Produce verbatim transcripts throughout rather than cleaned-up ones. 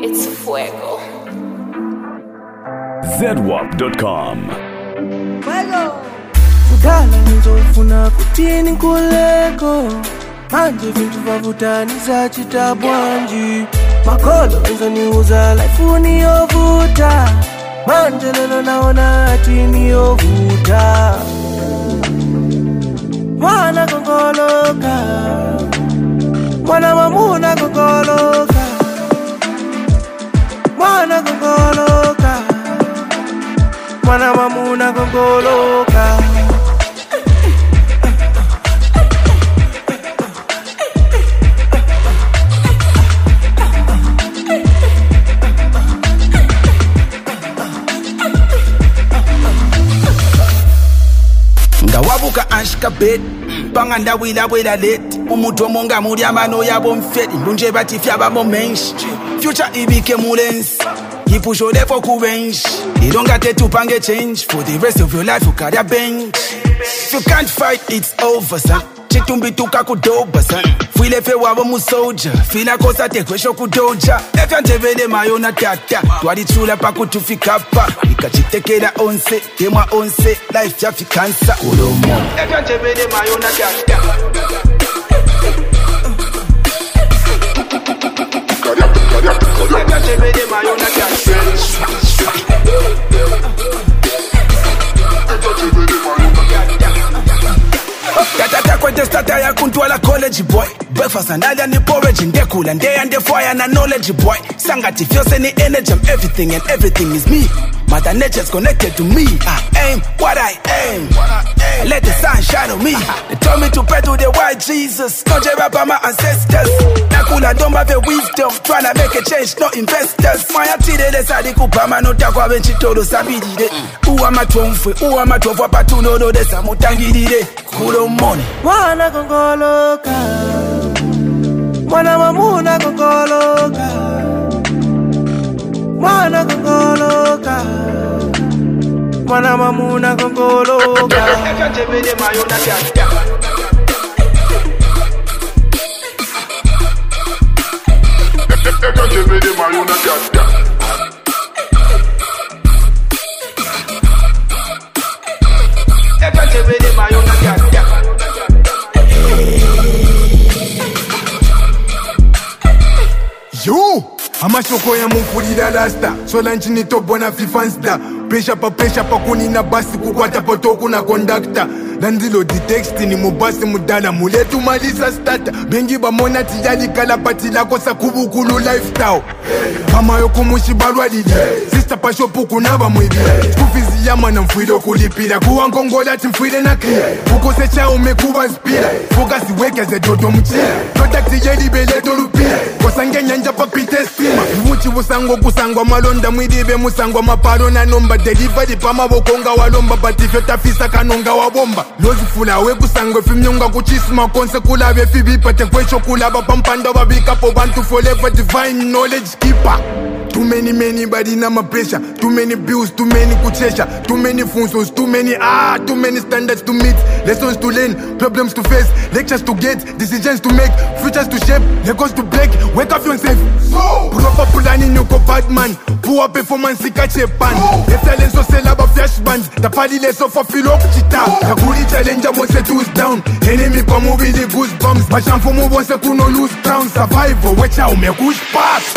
It's fuego. zedwap dot com. Fuego. Kudala nizofuna kutini kuleko manje vintu vavutaniza chitabwanji makolo izoniuza life niyovuta manje lelo naona ati niyovuta mwana kongoloka mwana mamuna kongoloka mwana kongoloka mwana mamuna kongoloka Wabuka ashka bed Banganda wila wila lit Umutu monga muri amano yabo mfedi Bunje bati fyaba momensh Future ibike mulens Yipusho lefo kubench Ilonga tetu pange change For the rest of your life you carry a bench If you can't fight it's over son Chitumbi tuka kudoba son Fwile fe wabo mu soldier Fila kosa tekwesho kudoja Efya ntevele mayona tata Twari chula pa kutufikapa Ikachitekela onse Temwa onse Life ya fikansa Kulomo Efya ntevele mayona tata Efya ntevele mayona tata Tatata kwete stata ya kuntwala college boy Breakfast and alya ni porridge Ndekula ndeya ndefwaya na knowledge boy Sangati fyose ni energy I'm everything and everything is me Mother nature's connected to me I aim what I aim I let the sun shine on me They told me to pray to the white Jesus Don't jab about my ancestors Nakula don't have a wisdom Tryna make a change, no investors Maya tide de sadi kupama No takwa benchi todo sabidide Uwa matomfwe, uwa matofwa patuno no desa mutangidide Kulo money mwana kongoloka mwana mamuna kongoloka mwana kongoloka mwana mamuna kongoloka Efya ntevele mayona tata Efya ntevele mayona tata Efya ntevele mayona tata Yo, amashoko ya mupulira lasta sola nchini tobona fifansta pesha pa pesha pa kuni na basi kukwata potoku na kondakta Landilo di texti ni mubasi mudala muletu malisa stata bengi bamona tiyali kala pati lako sa kubukulu lifestyle kama yoko mushibalwa lili sister pa shopu kunaba mwibi kufizi yama na mfwilo kulipira kuwa nkongola timfwile na clear ukose cha umekuwa spira fokasi weke ze dodo mchira protecti yeli bele dolupira kosange nyanja pa pite stima uchi busango kusangwa malonda mwidibe musangwa maparo na nomba delivery pa mabokonga walomba batifyo tafisa kanonga wabomba lozifula we kusangwe fimnyonga kuchisima konse kulabe fibipate kwesho kulaba pampanda babikapo bantu forever divine knowledge keeper Too many, many body na my pressure. Too many bills, too many kuchesha. Too many funsos, too many ah, too many standards to meet. Lessons to learn, problems to face, lectures to get, decisions to make, futures to shape, Legos to break. Wake up yourself. So proper planning, you go bad man. Poor performance, catch a pan. Excellence, so sell about flash bands. The party less of a feel up chita. The good challenger wants to tools down. Enemy come moving the goosebumps. My champ for move wants to no lose ground. Survival, watch out, me push pass.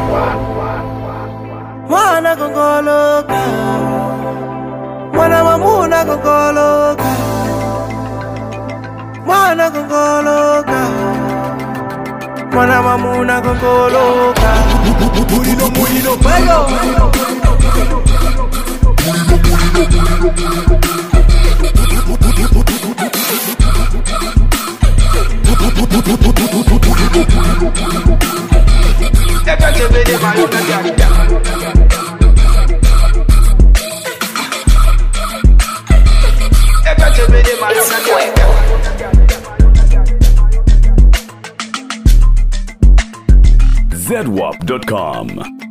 mwana kongoloka mwana mamuna kongoloka mwana kongoloka mwana mamuna kongoloka mulilo mulilo fuego Efya ntevele mayona tata It's fuego. zedwap dot com.